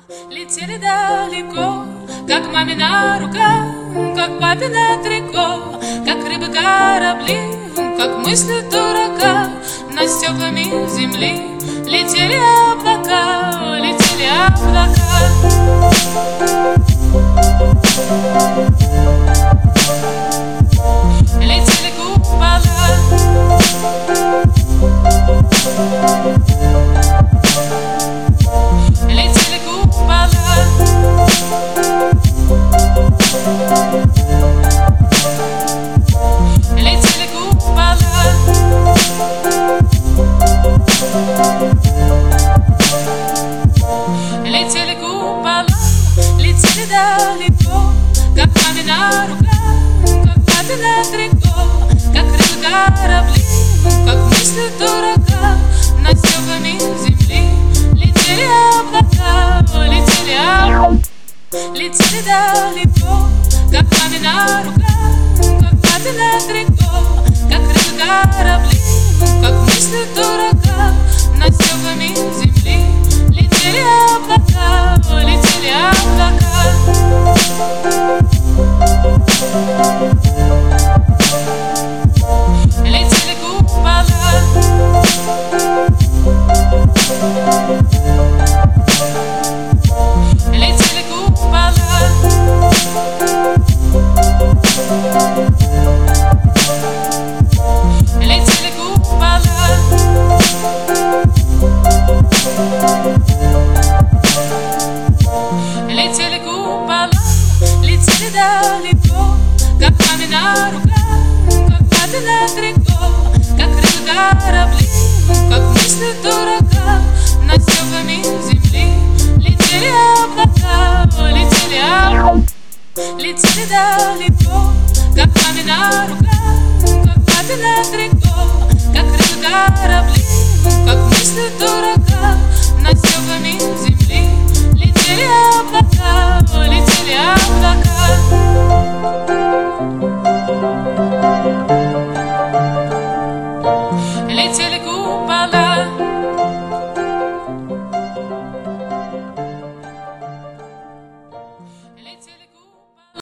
Летели далеко, как мамина рука, как папина трико, как рыбы корабли, как мысли дурака. Над стеклами земли летели облака, летели облака. Летели купола, летели купола, летели купола, летели купола, летели далеко, как мамина рука, как папина трико, как рыбы корабли, как мысли дурака. Над стеклами земли летели облака, летели облака. Летели далеко, как мамина рука, как папина трико, как рыбы корабли, как мысли дурака. Над стеклами земли летели облака, летели облака. Летели купола, летели купола, летели купола, летели купола, летели далеко, как мамина рука, как папина трико, как рыбы корабли, как мысли дурака. Над стеклами земли летели облака, летели облака. Летели далеко, как мамина рука, как папина трико, как рыбы корабли, как мысли дурака. Над стеклами земли